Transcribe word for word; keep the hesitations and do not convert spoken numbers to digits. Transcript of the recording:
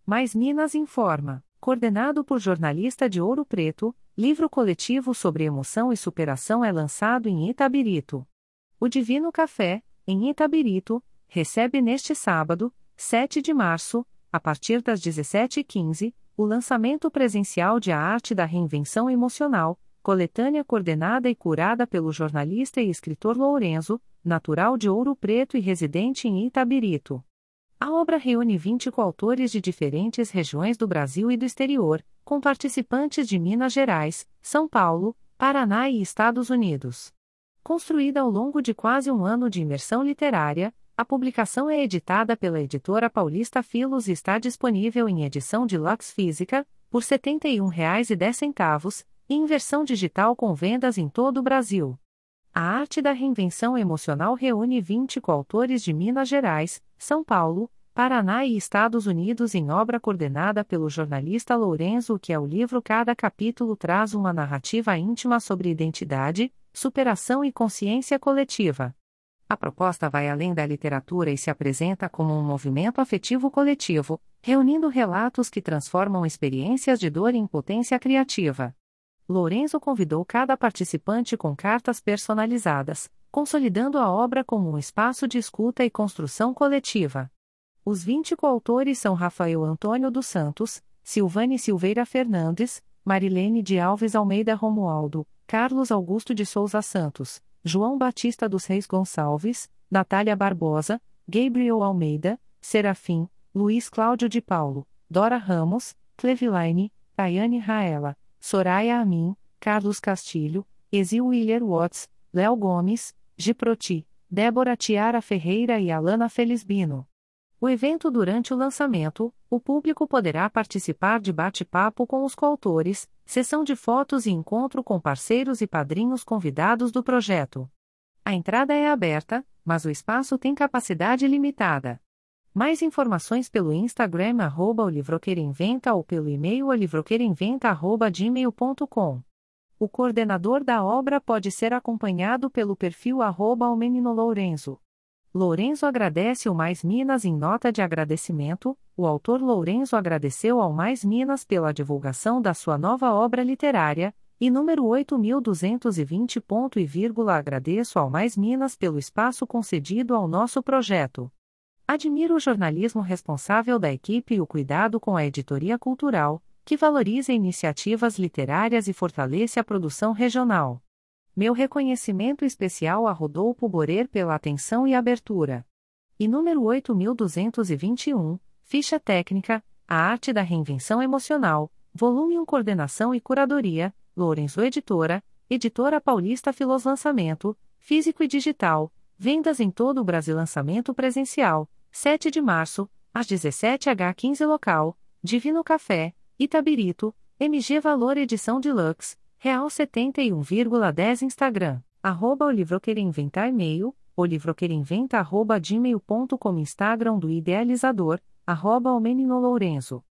Mais Minas informa. Coordenado por jornalista de Ouro Preto, livro coletivo sobre emoção e superação é lançado em Itabirito. O Divino Café, em Itabirito, recebe neste sábado, sete de março, a partir das dezessete e quinze, o lançamento presencial de A Arte da Reinvenção Emocional, coletânea coordenada e curada pelo jornalista e escritor Lourenço, natural de Ouro Preto e residente em Itabirito. A obra reúne vinte coautores de diferentes regiões do Brasil e do exterior, com participantes de Minas Gerais, São Paulo, Paraná e Estados Unidos. Construída ao longo de quase um ano de imersão literária, a publicação é editada pela editora paulista Filos e está disponível em edição deluxe física, por setenta e um reais e dez centavos, e em versão digital com vendas em todo o Brasil. A Arte da Reinvenção Emocional reúne vinte coautores de Minas Gerais, São Paulo, Paraná e Estados Unidos em obra coordenada pelo jornalista Lourenço, que é o livro. Cada capítulo traz uma narrativa íntima sobre identidade, superação e consciência coletiva. A proposta vai além da literatura e se apresenta como um movimento afetivo coletivo, reunindo relatos que transformam experiências de dor em potência criativa. Lourenço convidou cada participante com cartas personalizadas, consolidando a obra como um espaço de escuta e construção coletiva. Os vinte coautores são Rafael Antônio dos Santos, Silvane Silveira Fernandes, Marilene de Alves Almeida Romualdo, Carlos Augusto de Souza Santos, João Batista dos Reis Gonçalves, Natália Barbosa, Gabriel Almeida, Serafim, Luiz Cláudio de Paulo, Dora Ramos, Clevilaine, Tayane Raela, Soraya Amin, Carlos Castilho, Exil Willer Watts, Léo Gomes, Giproti, Débora Tiara Ferreira e Alana Felisbino. O evento. Durante o lançamento, o público poderá participar de bate-papo com os coautores, sessão de fotos e encontro com parceiros e padrinhos convidados do projeto. A entrada é aberta, mas o espaço tem capacidade limitada. Mais informações pelo Instagram arroba o livroqueiroinventa ou pelo e-mail olivroqueiroinventa arroba gmail ponto com. O coordenador da obra pode ser acompanhado pelo perfil arroba o Menino Lourenço. Lourenço agradece o Mais Minas. Em nota de agradecimento, o autor Lourenço agradeceu ao Mais Minas pela divulgação da sua nova obra literária, e número oito mil duzentos e vinte. E vírgula, agradeço ao Mais Minas pelo espaço concedido ao nosso projeto. Admiro o jornalismo responsável da equipe e o cuidado com a editoria cultural, que valoriza iniciativas literárias e fortalece a produção regional. Meu reconhecimento especial a Rodolfo Borer pela atenção e abertura. E número oito mil duzentos e vinte e um, Ficha Técnica, A Arte da Reinvenção Emocional, Volume um Coordenação e Curadoria, Lourenço Editora, Editora Paulista Filos. Lançamento, físico e digital, vendas em todo o Brasil. Lançamento presencial, sete de março, às dezessete horas quinze local, Divino Café, Itabirito, M G Valor Edição Deluxe, real setenta e um vírgula dez. Instagram, arroba o livroqueiroinventa. E-mail, olivroqueiroinventa arroba gmail ponto com. Instagram do idealizador, arroba o Menino Lourenço.